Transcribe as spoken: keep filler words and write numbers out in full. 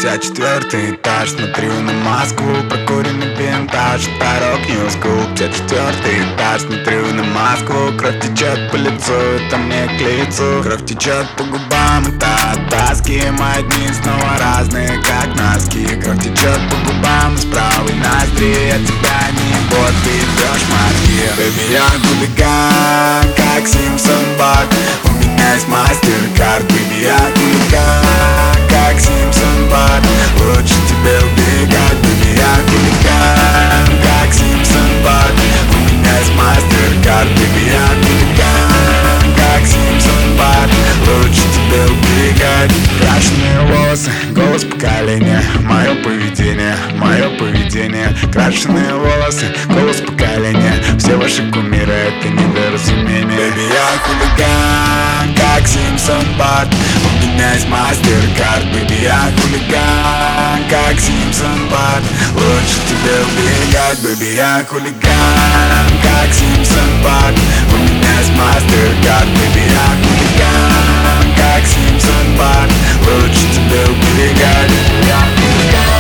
пятьдесят четвёртый этаж, смотрю на Москву, прокуренный винтаж, это рок-ньюс клуб. Пятьдесят четвёртый этаж, смотрю на Москву, кровь течет по лицу, это мне к лицу. Кровь течет по губам, это от тоски, мои дни снова разные, как носки. Кровь течет по губам из правой ноздри, от тебя не бот, ты бьешь мозги. Baby, я хулиган, как Симпсон Бак, у меня есть мастер-карт. Baby, я хулиган, как Симпсон Бак, лучше тебе убегать. Baby, я хулиган, как Симпсон Бак, у меня есть мастер-карт. Baby, я хулиган, как Симпсон Бак, лучше тебе убегать. Крашеные волосы, голос поколения, мое поведение, мое поведение. Крашеные волосы, голос поколения, все ваши кумиры — это недоразумение. Baby, я хулиган, как Симпсон Бак, у меня есть мастер-карт. Baby, я хулиган, как Симпсон Бак, лучше тебе убегать. Baby, я хулиган, как Симпсон Бак, у меня есть мастер-карт. Baby, я хулиган, как Симпсон Бак, лучше тебе убегать. Я хулиган.